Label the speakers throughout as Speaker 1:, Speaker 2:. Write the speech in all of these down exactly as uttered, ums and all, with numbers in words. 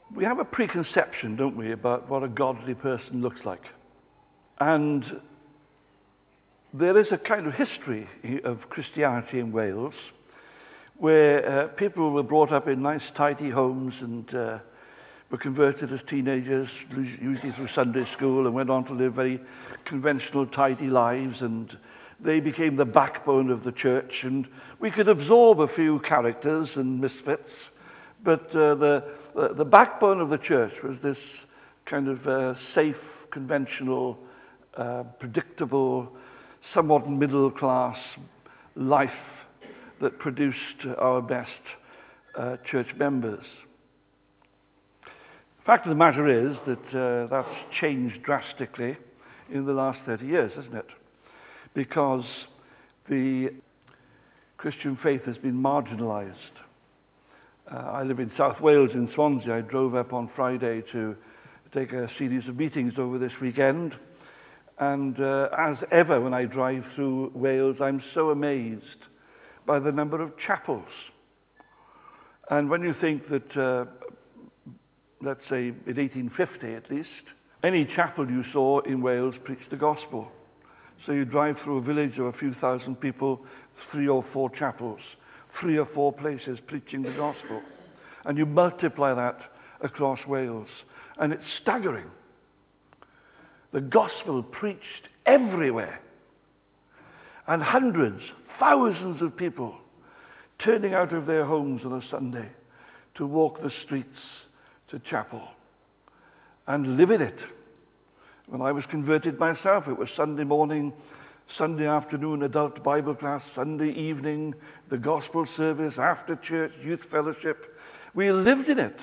Speaker 1: we have a preconception, don't we, about what a godly person looks like. And there is a kind of history of Christianity in Wales where uh, people were brought up in nice, tidy homes and uh, were converted as teenagers, usually through Sunday school, and went on to live very conventional, tidy lives, and they became the backbone of the church. And we could absorb a few characters and misfits, but uh, the, the, the backbone of the church was this kind of uh, safe, conventional, uh, predictable, somewhat middle-class life that produced our best uh, church members. The fact of the matter is that uh, that's changed drastically in the last thirty years, hasn't it? Because the Christian faith has been marginalized. Uh, I live in South Wales in Swansea. I drove up on Friday to take a series of meetings over this weekend. And uh, as ever, when I drive through Wales, I'm so amazed by the number of chapels. And when you think that, uh, let's say in eighteen fifty at least, any chapel you saw in Wales preached the gospel. So you drive through a village of a few thousand people, three or four chapels, three or four places preaching the gospel. And you multiply that across Wales, and it's staggering. The gospel preached everywhere. And hundreds, thousands of people turning out of their homes on a Sunday to walk the streets to chapel and live in it. When I was converted myself, it was Sunday morning, Sunday afternoon, adult Bible class, Sunday evening, the gospel service, after church, youth fellowship. We lived in it.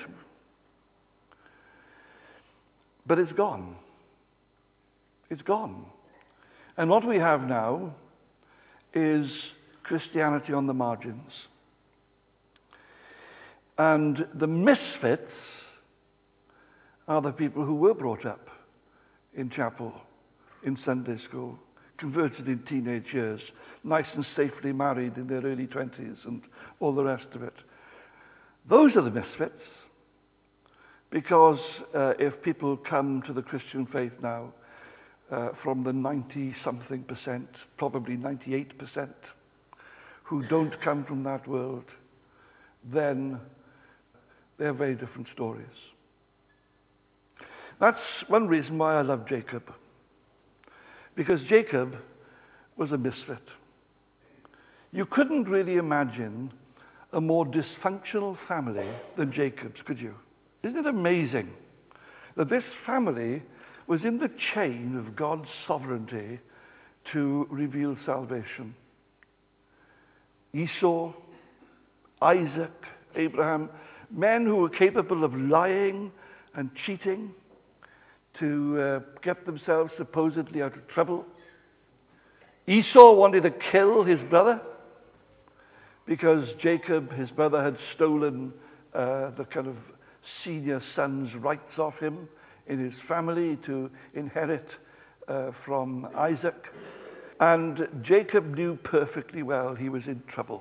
Speaker 1: But it's gone. It's gone. And what we have now is Christianity on the margins. And the misfits are the people who were brought up in chapel, in Sunday school, converted in teenage years, nice and safely married in their early twenties and all the rest of it. Those are the misfits. Because uh, if people come to the Christian faith now, Uh, from the ninety-something percent, probably ninety-eight percent, who don't come from that world, then they're very different stories. That's one reason why I love Jacob. Because Jacob was a misfit. You couldn't really imagine a more dysfunctional family than Jacob's, could you? Isn't it amazing that this family was in the chain of God's sovereignty to reveal salvation? Esau, Isaac, Abraham, men who were capable of lying and cheating to uh, get themselves supposedly out of trouble. Esau wanted to kill his brother because Jacob, his brother, had stolen uh, the kind of senior son's rights off him in his family to inherit uh, from Isaac. And Jacob knew perfectly well he was in trouble.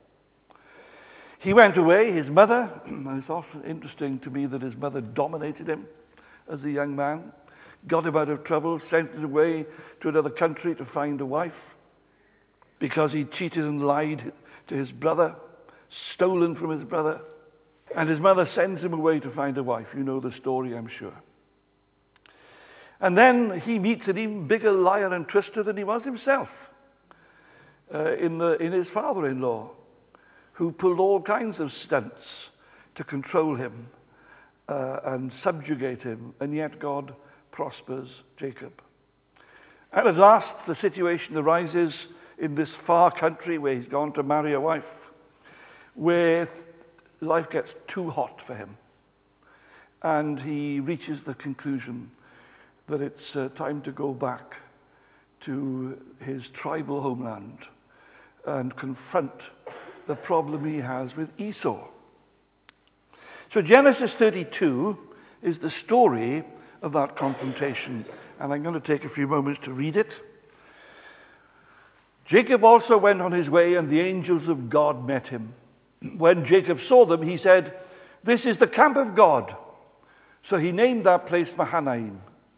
Speaker 1: He went away, his mother, and it's often interesting to me that his mother dominated him as a young man, got him out of trouble, sent him away to another country to find a wife because he cheated and lied to his brother, stolen from his brother. And his mother sends him away to find a wife. You know the story, I'm sure. And then he meets an even bigger liar and twister than he was himself uh, in, the, in his father-in-law, who pulled all kinds of stunts to control him uh, and subjugate him, and yet God prospers Jacob. And at last, the situation arises in this far country where he's gone to marry a wife, where life gets too hot for him. And he reaches the conclusion that it's uh, time to go back to his tribal homeland and confront the problem he has with Esau. So Genesis thirty-two is the story of that confrontation, and I'm going to take a few moments to read it. Jacob also went on his way, and the angels of God met him. When Jacob saw them, he said, "This is the camp of God." So he named that place Mahanaim.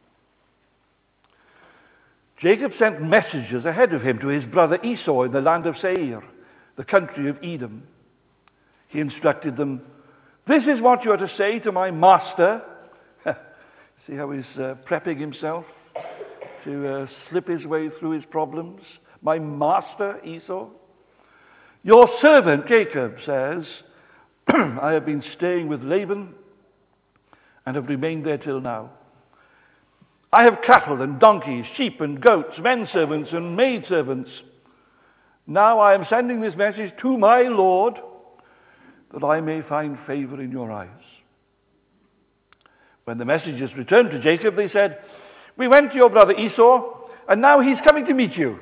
Speaker 1: Jacob sent messengers ahead of him to his brother Esau in the land of Seir, the country of Edom. He instructed them, "This is what you are to say to my master." See how he's uh, prepping himself to uh, slip his way through his problems? My master Esau. "Your servant Jacob says, I have been staying with Laban and have remained there till now. I have cattle and donkeys, sheep and goats, men servants and maid servants. Now I am sending this message to my Lord that I may find favor in your eyes." When the messengers returned to Jacob, they said, "We went to your brother Esau, and now he's coming to meet you.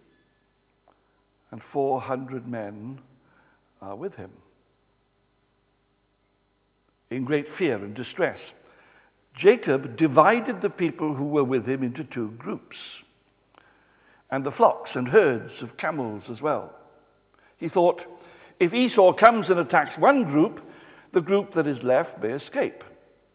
Speaker 1: And four hundred men are with him." In great fear and distress, Jacob divided the people who were with him into two groups, and the flocks and herds of camels as well. He thought, if Esau comes and attacks one group, the group that is left may escape.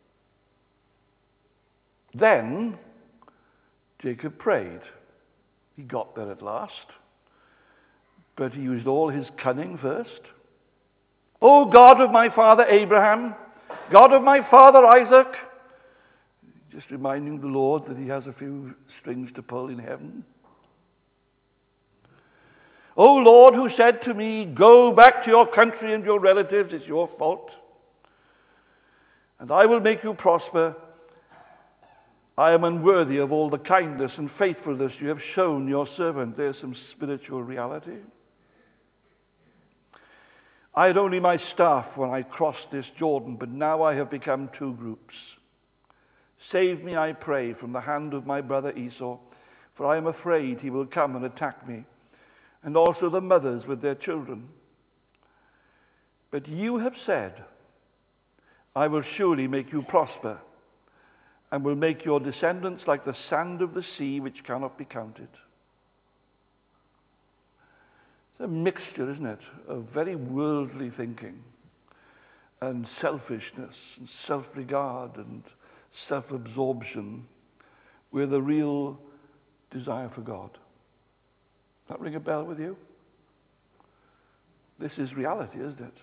Speaker 1: Then Jacob prayed. He got there at last, but he used all his cunning first. "O God of my father Abraham, God of my father Isaac," just reminding the Lord that he has a few strings to pull in heaven. "O Lord, who said to me, 'Go back to your country and your relatives,' it's your fault, 'and I will make you prosper.' I am unworthy of all the kindness and faithfulness you have shown your servant." There's some spiritual reality. "I had only my staff when I crossed this Jordan, but now I have become two groups. Save me, I pray, from the hand of my brother Esau, for I am afraid he will come and attack me, and also the mothers with their children. But you have said, 'I will surely make you prosper, and will make your descendants like the sand of the sea, which cannot be counted.'" It's a mixture, isn't it, of very worldly thinking and selfishness and self-regard and self-absorption with a real desire for God. Does that ring a bell with you? This is reality, isn't it?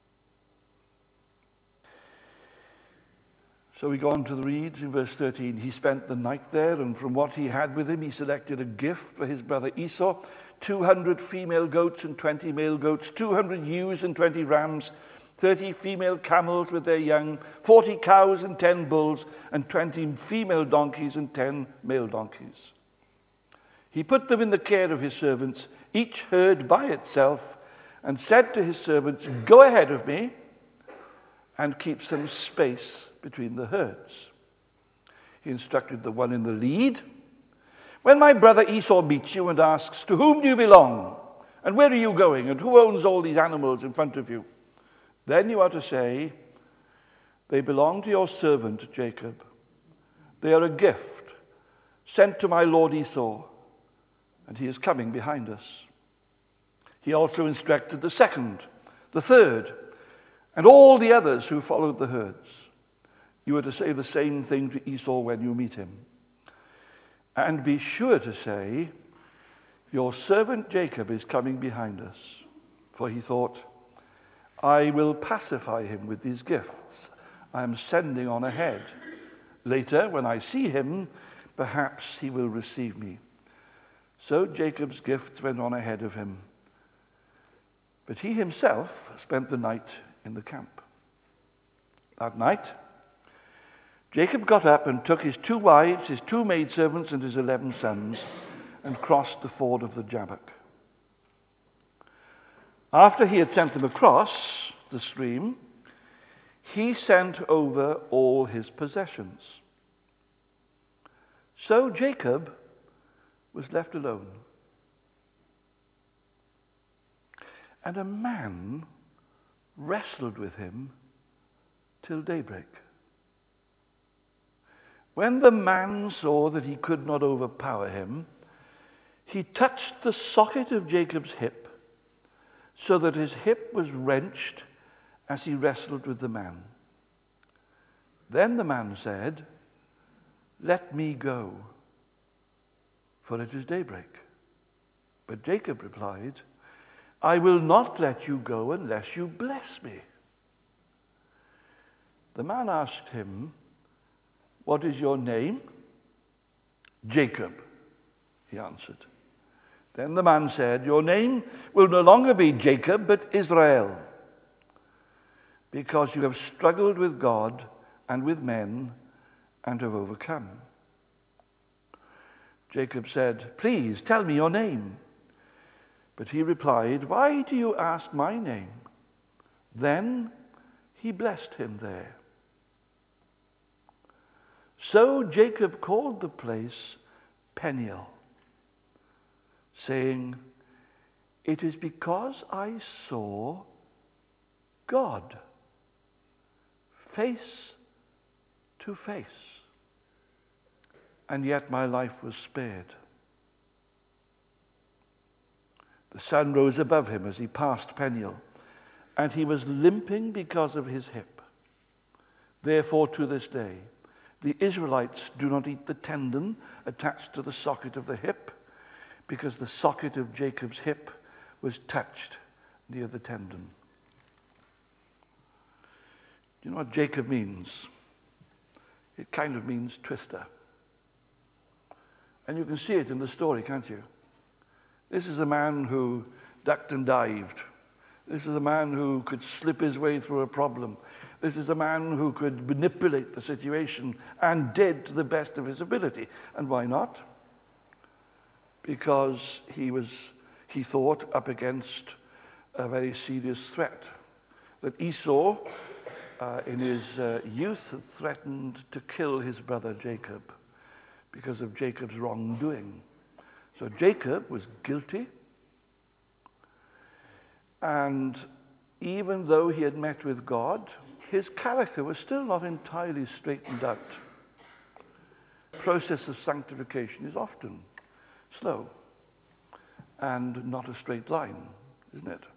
Speaker 1: So we go on to the reads in verse thirteen. "He spent the night there, and from what he had with him, he selected a gift for his brother Esau, two hundred female goats and twenty male goats, two hundred ewes and twenty rams, thirty female camels with their young, forty cows and ten bulls, and twenty female donkeys and ten male donkeys. He put them in the care of his servants, each herd by itself, and said to his servants, 'Go ahead of me,' and keep some space between the herds. He instructed the one in the lead, 'When my brother Esau meets you and asks, "To whom do you belong? And where are you going? And who owns all these animals in front of you?" then you are to say, "They belong to your servant Jacob. They are a gift sent to my lord Esau, and he is coming behind us." He also instructed the second, the third, and all the others who followed the herds. You are to say the same thing to Esau when you meet him. And be sure to say, "Your servant Jacob is coming behind us." For he thought, "I will pacify him with these gifts I am sending on ahead. Later, when I see him, perhaps he will receive me." So Jacob's gifts went on ahead of him, but he himself spent the night in the camp. That night, Jacob got up and took his two wives, his two maidservants, and his eleven sons, and crossed the ford of the Jabbok. After he had sent them across the stream, he sent over all his possessions. So Jacob was left alone. And a man wrestled with him till daybreak. When the man saw that he could not overpower him, he touched the socket of Jacob's hip, so that his hip was wrenched as he wrestled with the man. Then the man said, "Let me go, for it is daybreak." But Jacob replied, "I will not let you go unless you bless me." The man asked him, "What is your name?" "Jacob," he answered. Then the man said, "Your name will no longer be Jacob, but Israel, because you have struggled with God and with men and have overcome." Jacob said, "Please tell me your name." But he replied, "Why do you ask my name?" Then he blessed him there. So Jacob called the place Peniel, saying, "It is because I saw God face to face, and yet my life was spared." The sun rose above him as he passed Peniel, and he was limping because of his hip. Therefore, to this day, the Israelites do not eat the tendon attached to the socket of the hip, because the socket of Jacob's hip was touched near the tendon. Do you know what Jacob means? It kind of means twister. And you can see it in the story, can't you? This is a man who ducked and dived. This is a man who could slip his way through a problem. This is a man who could manipulate the situation and did to the best of his ability. And why not? Because he was, he thought, up against a very serious threat. That Esau, uh, in his uh, youth, had threatened to kill his brother Jacob because of Jacob's wrongdoing. So Jacob was guilty. And even though he had met with God, his character was still not entirely straightened out. The process of sanctification is often slow and not a straight line, isn't it?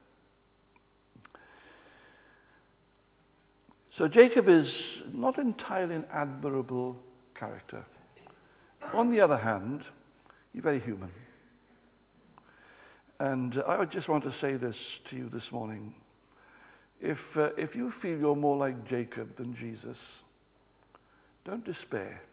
Speaker 1: So Jacob is not entirely an admirable character. On the other hand, he's very human. And I just want to say this to you this morning. If, uh, if you feel you're more like Jacob than Jesus, don't despair,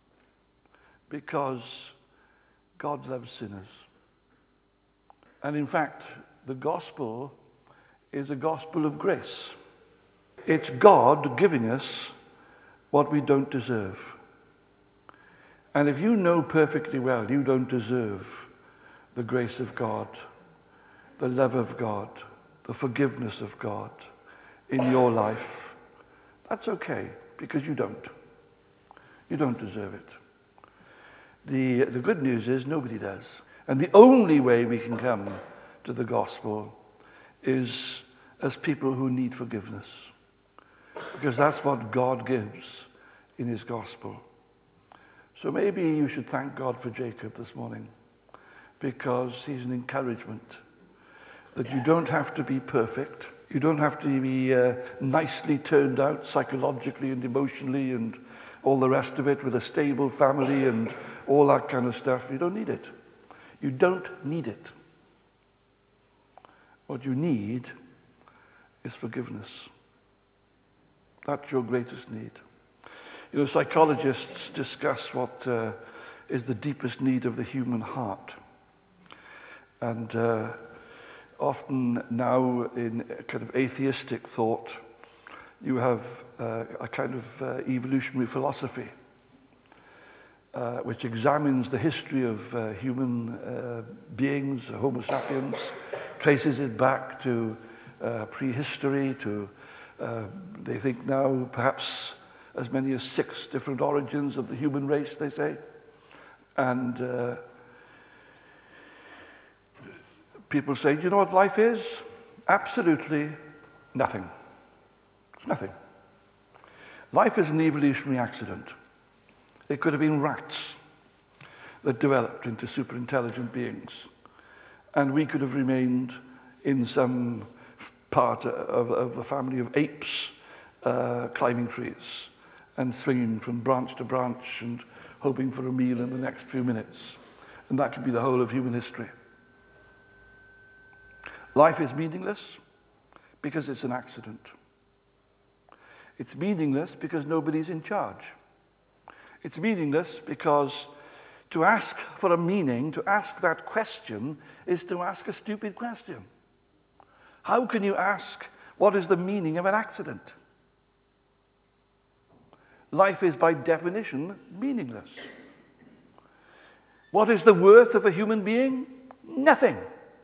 Speaker 1: because God loves sinners. And in fact, the gospel is a gospel of grace. It's God giving us what we don't deserve. And if you know perfectly well you don't deserve the grace of God, the love of God, the forgiveness of God in your life, that's okay, because you don't. You don't deserve it. The, the good news is nobody does. And the only way we can come to the gospel is as people who need forgiveness, because that's what God gives in his gospel. So maybe you should thank God for Jacob this morning, because he's an encouragement that you don't have to be perfect. You don't have to be uh, nicely turned out psychologically and emotionally and all the rest of it with a stable family and all that kind of stuff. You don't need it. You don't need it. What you need is forgiveness. That's your greatest need. You know, psychologists discuss what uh, is the deepest need of the human heart. And uh, often now in kind of atheistic thought, you have uh, a kind of uh, evolutionary philosophy uh, which examines the history of uh, human uh, beings, Homo sapiens, traces it back to uh, prehistory, to, uh, they think now, perhaps as many as six different origins of the human race, they say. And uh, people say, do you know what life is? Absolutely nothing. It's nothing. Life is an evolutionary accident. It could have been rats that developed into super intelligent beings. And we could have remained in some part of, of the family of apes uh, climbing trees. and swinging from branch to branch and hoping for a meal in the next few minutes. And that could be the whole of human history. Life is meaningless because it's an accident. It's meaningless because nobody's in charge. It's meaningless because to ask for a meaning, to ask that question, is to ask a stupid question. How can you ask, what is the meaning of an accident? Life is by definition meaningless. What is the worth of a human being? Nothing.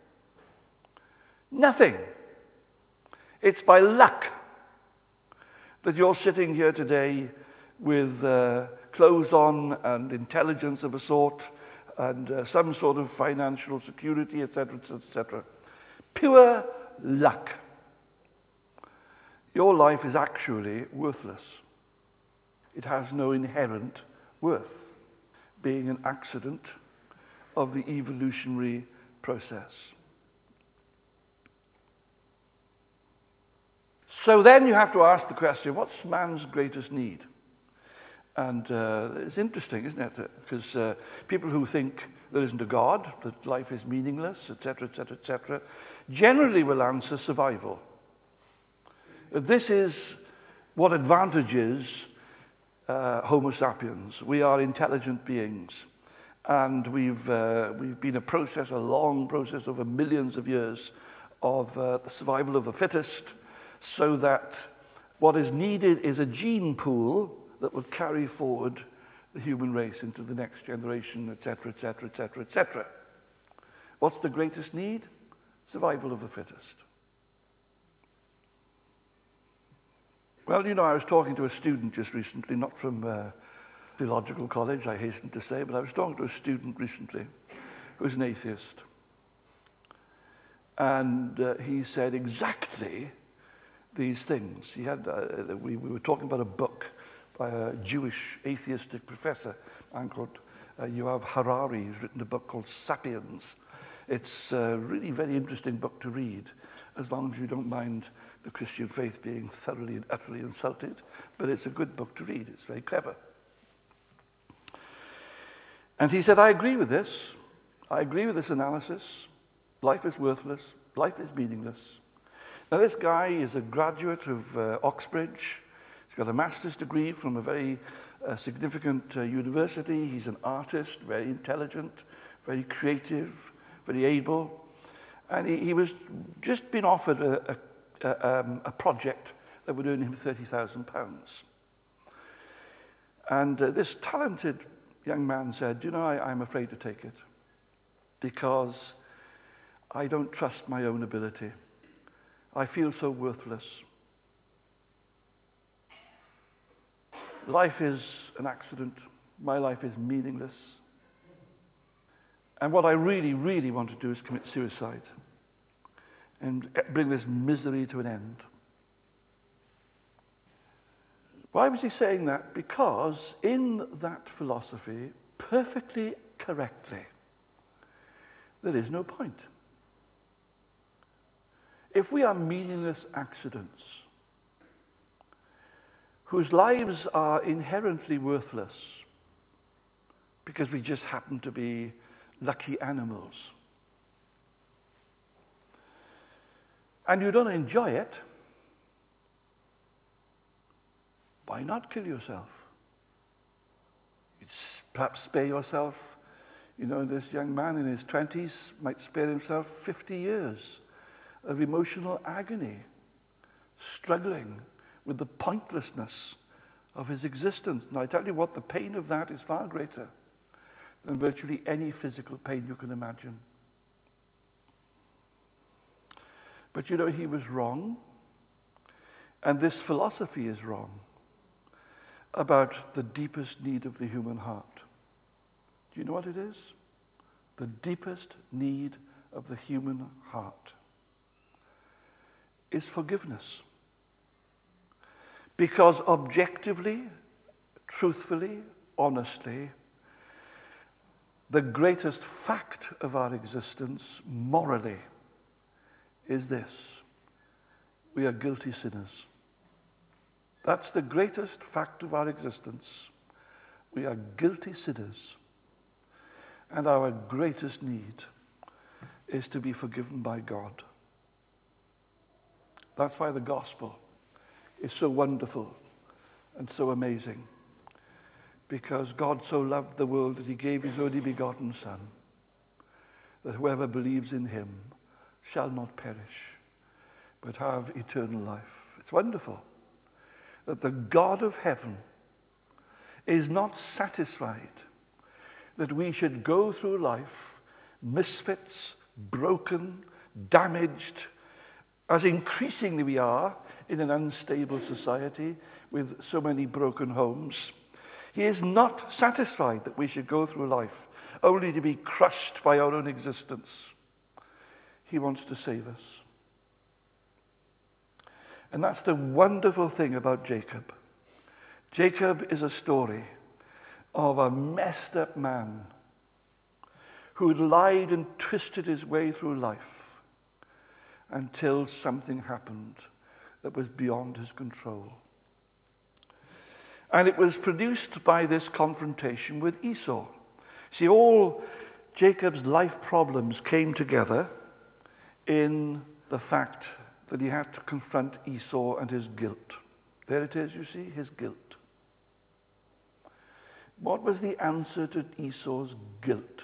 Speaker 1: Nothing. It's by luck that you're sitting here today with uh, clothes on and intelligence of a sort and uh, some sort of financial security, et cetera, et cetera. Pure luck. Your life is actually worthless. It has no inherent worth, being an accident of the evolutionary process. So then you have to ask the question, what's man's greatest need? And uh, it's interesting, isn't it? Because uh, people who think there isn't a God, that life is meaningless, et cetera, et cetera, et cetera, generally will answer survival. This is what advantages uh, Homo sapiens. We are intelligent beings. And we've, uh, we've been a process, a long process over millions of years of uh, the survival of the fittest, so that what is needed is a gene pool that will carry forward the human race into the next generation, et cetera, et cetera, et cetera, et cetera. What's the greatest need? Survival of the fittest. Well, you know, I was talking to a student just recently, not from uh, theological college, I hasten to say, but I was talking to a student recently who was an atheist. And uh, he said exactly these things. He had, uh, we, we were talking about a book by a Jewish atheistic professor, a man called uh, Yuval Harari. He's written a book called Sapiens. It's a really very interesting book to read, as long as you don't mind the Christian faith being thoroughly and utterly insulted. But it's a good book to read. It's very clever. And he said, I agree with this. I agree with this analysis. Life is worthless. Life is meaningless. Now, this guy is a graduate of uh, Oxbridge. He's got a master's degree from a very uh, significant uh, university. He's an artist, very intelligent, very creative, very able. And he, he was just been offered a, a, a, um, a project that would earn him thirty thousand pounds. And uh, this talented young man said, you know, I, I'm afraid to take it because I don't trust my own ability. I feel so worthless. Life is an accident. My life is meaningless. And what I really, really want to do is commit suicide and bring this misery to an end. Why was he saying that? Because in that philosophy, perfectly correctly, there is no point. If we are meaningless accidents whose lives are inherently worthless because we just happen to be lucky animals, and you don't enjoy it, why not kill yourself? You'd perhaps spare yourself, you know, this young man in his twenties might spare himself fifty years of emotional agony, struggling with the pointlessness of his existence. And I tell you what, the pain of that is far greater than virtually any physical pain you can imagine. But you know, he was wrong, and this philosophy is wrong about the deepest need of the human heart. Do you know what it is? The deepest need of the human heart is forgiveness. Because objectively, truthfully, honestly, the greatest fact of our existence, morally, is this: we are guilty sinners. That's the greatest fact of our existence. We are guilty sinners. And our greatest need is to be forgiven by God. That's why the gospel is so wonderful and so amazing. Because God so loved the world that he gave his only begotten Son, that whoever believes in him shall not perish, but have eternal life. It's wonderful that the God of heaven is not satisfied that we should go through life misfits, broken, damaged, as increasingly we are in an unstable society with so many broken homes. He is not satisfied that we should go through life only to be crushed by our own existence. He wants to save us. And that's the wonderful thing about Jacob. Jacob is a story of a messed up man who had lied and twisted his way through life until something happened that was beyond his control. And it was produced by this confrontation with Esau. See, all Jacob's life problems came together in the fact that he had to confront Esau and his guilt. There it is, you see, his guilt. What was the answer to Esau's guilt?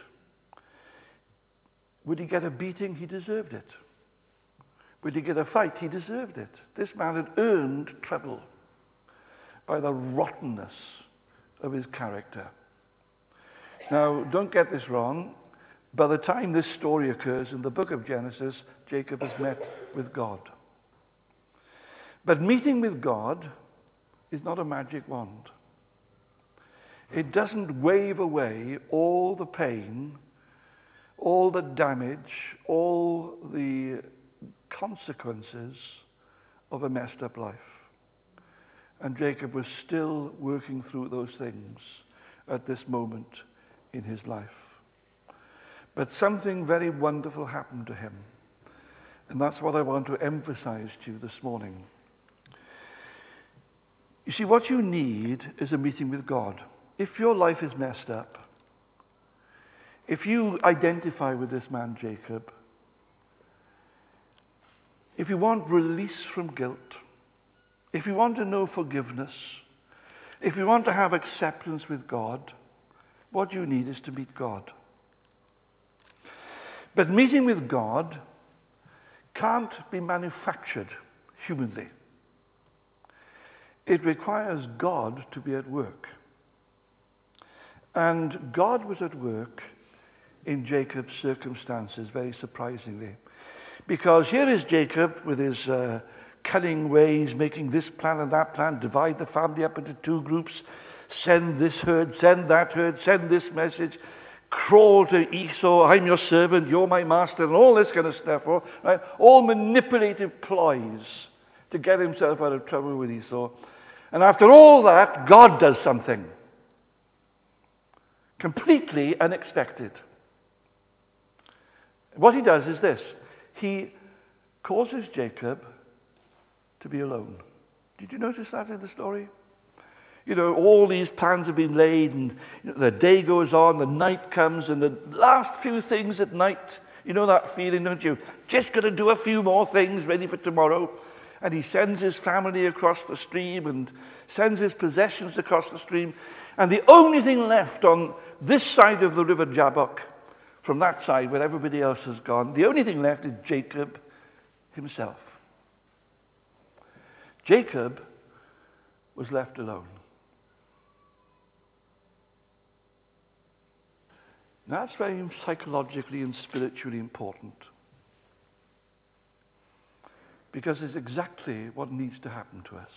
Speaker 1: Would he get a beating? He deserved it. Would he get a fight? He deserved it. This man had earned trouble by the rottenness of his character. Now, don't get this wrong. By the time this story occurs in the book of Genesis, Jacob has met with God. But meeting with God is not a magic wand. It doesn't wave away all the pain, all the damage, all the consequences of a messed up life. And Jacob was still working through those things at this moment in his life. But something very wonderful happened to him. And that's what I want to emphasize to you this morning. You see, what you need is a meeting with God. If your life is messed up, if you identify with this man Jacob, if you want release from guilt, if you want to know forgiveness, if you want to have acceptance with God, what you need is to meet God. But meeting with God can't be manufactured humanly. It requires God to be at work. And God was at work in Jacob's circumstances, very surprisingly. Because here is Jacob with his uh, cunning ways, making this plan and that plan, divide the family up into two groups, send this herd, send that herd, send this message, crawl to Esau, I'm your servant, you're my master, and all this kind of stuff. All, right? all manipulative ploys to get himself out of trouble with Esau. And after all that, God does something completely unexpected. What he does is this. He causes Jacob to be alone. Did you notice that in the story? You know, all these plans have been laid, and you know, the day goes on, the night comes, and the last few things at night, you know that feeling, don't you? Just going to do a few more things ready for tomorrow. And he sends his family across the stream and sends his possessions across the stream. And the only thing left on this side of the river Jabbok, from that side where everybody else has gone, the only thing left is Jacob himself. Jacob was left alone. That's very psychologically and spiritually important. Because it's exactly what needs to happen to us.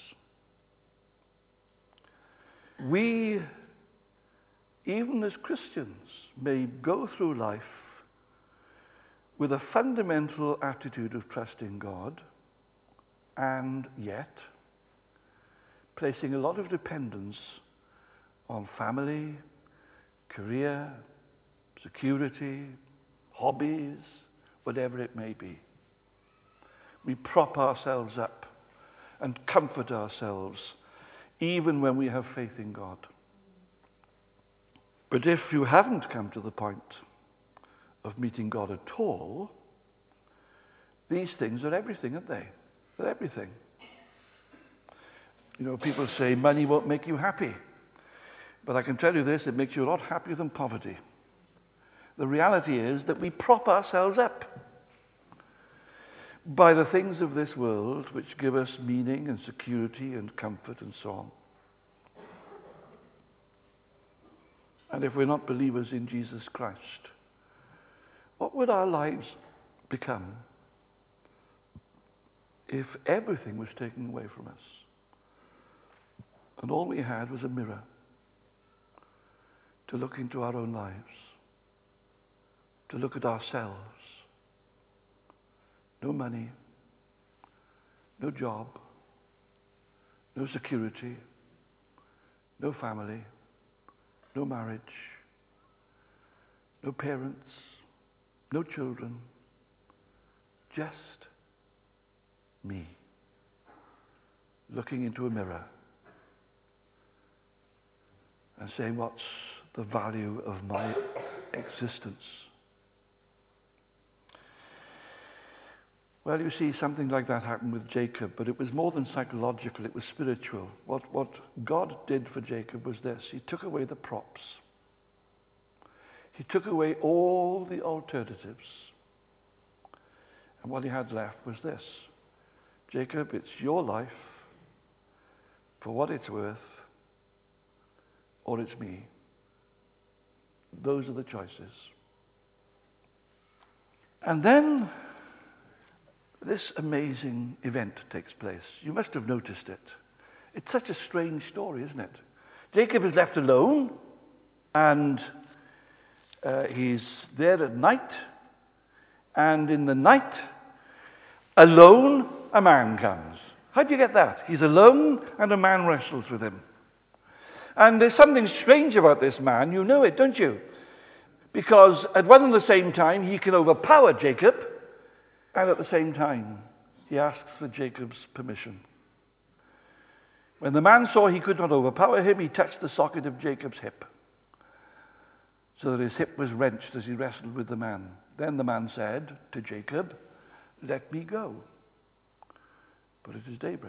Speaker 1: We, even as Christians, may go through life with a fundamental attitude of trusting God, and yet placing a lot of dependence on family, career, security, hobbies, whatever it may be. We prop ourselves up and comfort ourselves even when we have faith in God. But if you haven't come to the point of meeting God at all, these things are everything, aren't they? They're everything. You know, people say money won't make you happy. But I can tell you this, it makes you a lot happier than poverty. The reality is that we prop ourselves up by the things of this world which give us meaning and security and comfort and so on. And if we're not believers in Jesus Christ, what would our lives become if everything was taken away from us and all we had was a mirror to look into our own lives, to look at ourselves? No money, no job, no security, no family, no marriage, no parents, no children, just me, looking into a mirror and saying, what's the value of my existence? Well, you see, something like that happened with Jacob, but it was more than psychological, it was spiritual. What, what God did for Jacob was this: he took away the props. He took away all the alternatives. And what he had left was this: Jacob, it's your life for what it's worth, or it's me. Those are the choices. And then this amazing event takes place. You must have noticed it. It's such a strange story, isn't it? Jacob is left alone, and uh, he's there at night, and in the night, alone, a man comes. How do you get that? He's alone, and a man wrestles with him. And there's something strange about this man. You know it, don't you? Because at one and the same time, he can overpower Jacob, and at the same time, he asks for Jacob's permission. When the man saw he could not overpower him, he touched the socket of Jacob's hip, so that his hip was wrenched as he wrestled with the man. Then the man said to Jacob, "Let me go, but it is daybreak."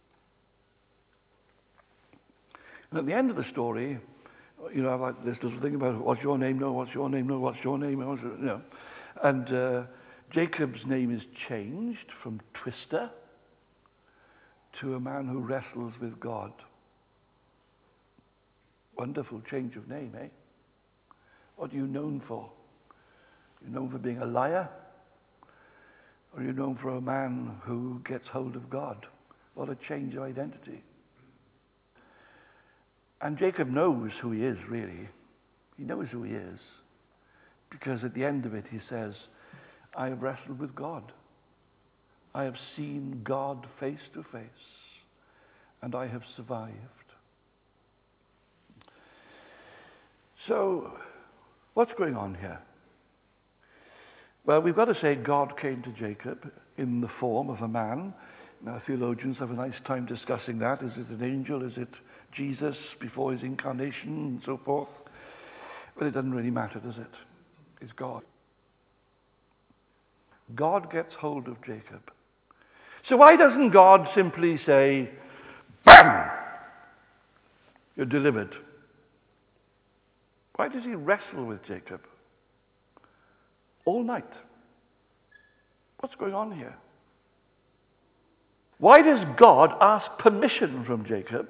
Speaker 1: And at the end of the story, you know, I have like this little thing about what's your name? No, what's your name? No, what's your name? What's your, you know. And uh, Jacob's name is changed from Twister to a man who wrestles with God. Wonderful change of name, eh? What are you known for? Are you known for being a liar? Or are you known for a man who gets hold of God? What a change of identity. And Jacob knows who he is, really. He knows who he is. Because at the end of it, he says, I have wrestled with God. I have seen God face to face. And I have survived. So, what's going on here? Well, we've got to say God came to Jacob in the form of a man. Now, theologians have a nice time discussing that. Is it an angel? Is it Jesus before his incarnation and so forth? But it doesn't really matter, does it? It's God. God gets hold of Jacob. So why doesn't God simply say, BAM! You're delivered. Why does he wrestle with Jacob all night? What's going on here? Why does God ask permission from Jacob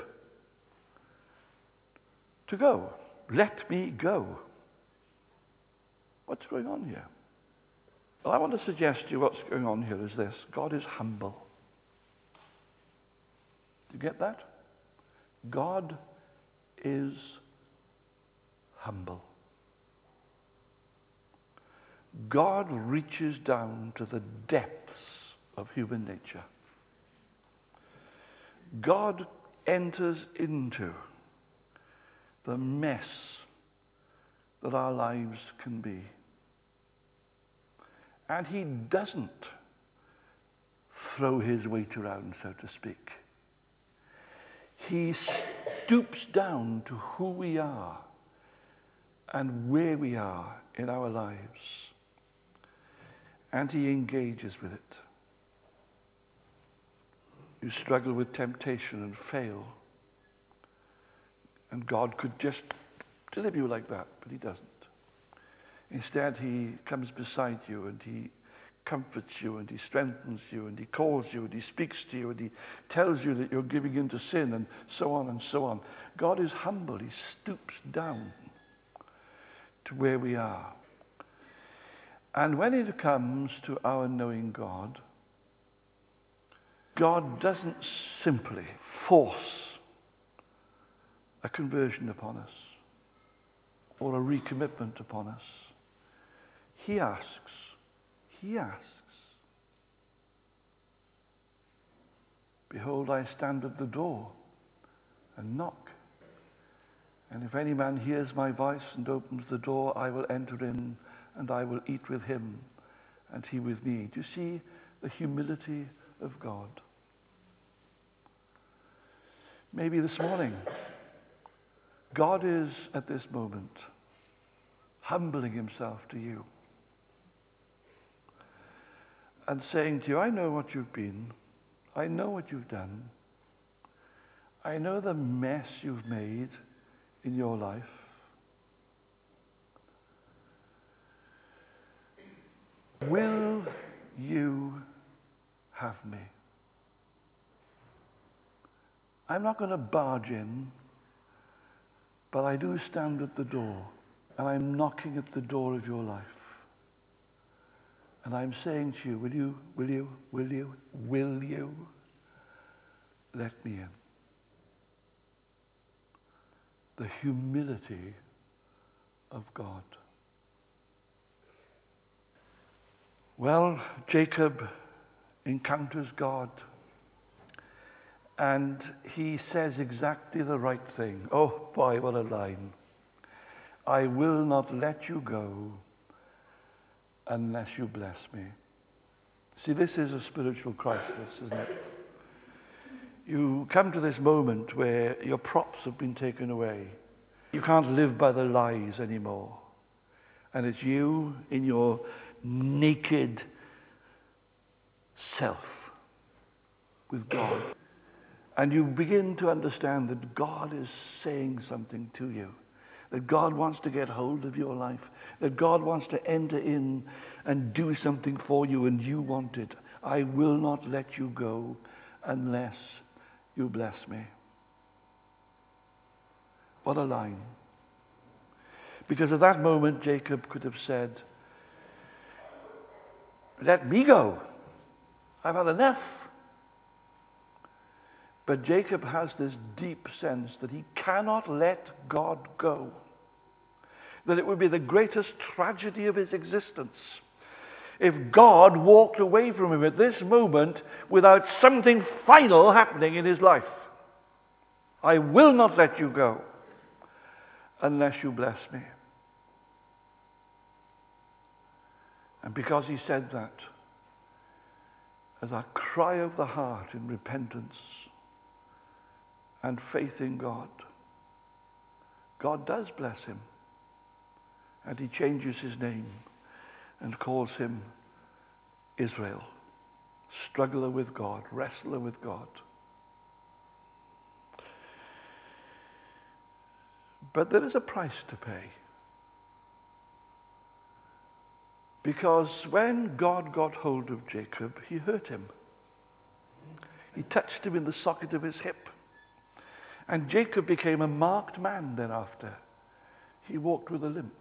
Speaker 1: to go? Let me go. What's going on here? Well, I want to suggest to you what's going on here is this. God is humble. Do you get that? God is humble. God reaches down to the depths of human nature. God enters into the mess that our lives can be. And he doesn't throw his weight around, so to speak. he stoops down to who we are and where we are in our lives. And he engages with it. You struggle with temptation and fail. And God could just deliver you like that, but he doesn't. Instead, he comes beside you and he comforts you and he strengthens you and he calls you and he speaks to you and he tells you that you're giving in to sin and so on and so on. God is humble. He stoops down to where we are. And when it comes to our knowing God, God doesn't simply force a conversion upon us or a recommitment upon us. He asks, he asks, behold, I stand at the door and knock. And if any man hears my voice and opens the door, I will enter in and I will eat with him and he with me. Do you see the humility of God? Maybe this morning, God is at this moment humbling himself to you and saying to you, I know what you've been. I know what you've done. I know the mess you've made in your life. Will you have me? I'm not going to barge in, but I do stand at the door, and I'm knocking at the door of your life. And I'm saying to you, will you, will you, will you, will you let me in? The humility of God. Well, Jacob encounters God, and he says exactly the right thing. Oh boy, what a line. I will not let you go unless you bless me. See, this is a spiritual crisis, isn't it? You come to this moment where your props have been taken away. You can't live by the lies anymore. And it's you in your naked self with God. And you begin to understand that God is saying something to you. That God wants to get hold of your life. That God wants to enter in and do something for you, and you want it. I will not let you go unless you bless me. What a line. Because at that moment, Jacob could have said, let me go. I've had enough. But Jacob has this deep sense that he cannot let God go. That it would be the greatest tragedy of his existence if God walked away from him at this moment without something final happening in his life. I will not let you go unless you bless me. And because he said that, as a cry of the heart in repentance and faith in God, God does bless him. And he changes his name and calls him Israel, struggler with God, wrestler with God. But there is a price to pay. Because when God got hold of Jacob, he hurt him. He touched him in the socket of his hip. And Jacob became a marked man thereafter. He walked with a limp.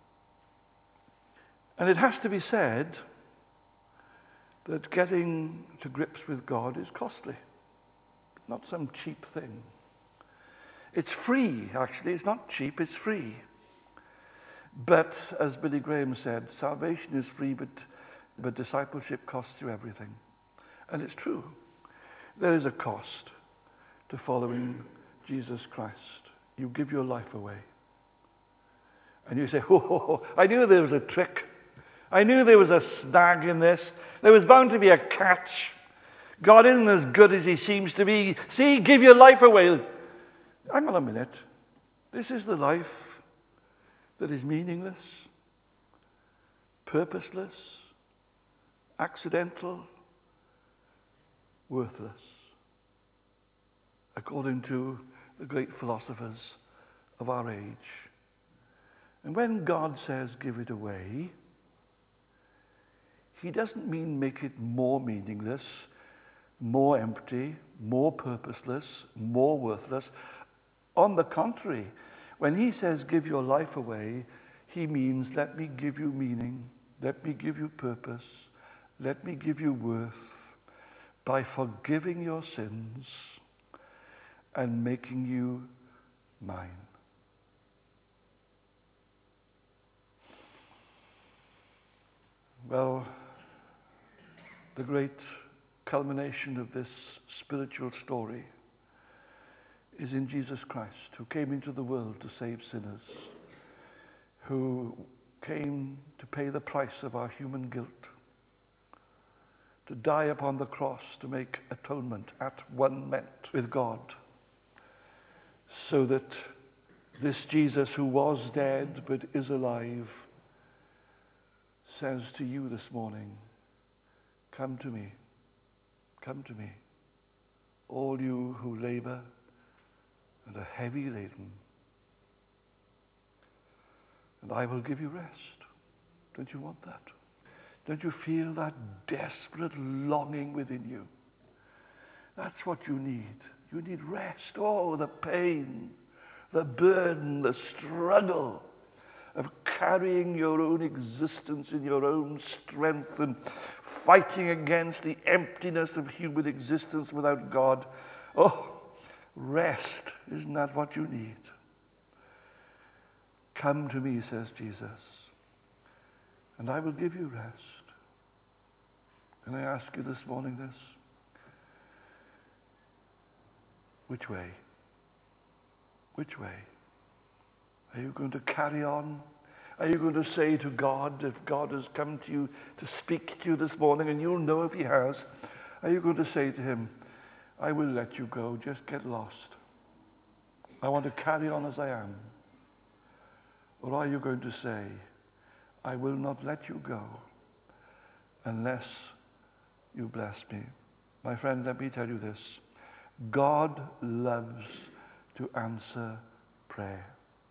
Speaker 1: And it has to be said that getting to grips with God is costly. Not some cheap thing. It's free, actually. It's not cheap, it's free. But, as Billy Graham said, salvation is free, but, but discipleship costs you everything. And it's true. There is a cost to following Jesus Christ. You give your life away. And you say, oh, oh, oh, I knew there was a trick. I knew there was a snag in this. There was bound to be a catch. God isn't as good as he seems to be. See, give your life away. Hang on a minute. This is the life that is meaningless, purposeless, accidental, worthless, according to the great philosophers of our age. And when God says give it away, he doesn't mean make it more meaningless, more empty, more purposeless, more worthless. On the contrary, when he says give your life away, he means let me give you meaning, let me give you purpose, let me give you worth by forgiving your sins and making you mine. Well, the great culmination of this spiritual story is in Jesus Christ, who came into the world to save sinners, who came to pay the price of our human guilt, to die upon the cross to make atonement at one met with God, so that this Jesus who was dead but is alive says to you this morning, come to me, come to me, all you who labor and are heavy laden, and I will give you rest. Don't you want that? Don't you feel that desperate longing within you? That's what you need. You need rest. Oh, the pain, the burden, the struggle of carrying your own existence in your own strength and fighting against the emptiness of human existence without God. Oh, rest. Isn't that what you need? Come to me, says Jesus, and I will give you rest. And I ask you this morning this, which way? Which way? Are you going to carry on? Are you going to say to God, if God has come to you to speak to you this morning, and you'll know if he has, are you going to say to him, I will let you go, just get lost. I want to carry on as I am. Or are you going to say, I will not let you go unless you bless me? My friend, let me tell you this. God loves to answer prayer.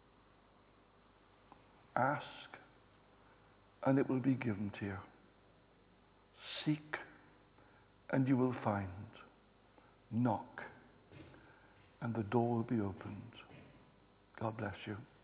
Speaker 1: Ask, and it will be given to you. Seek, and you will find. Knock, and the door will be opened. God bless you.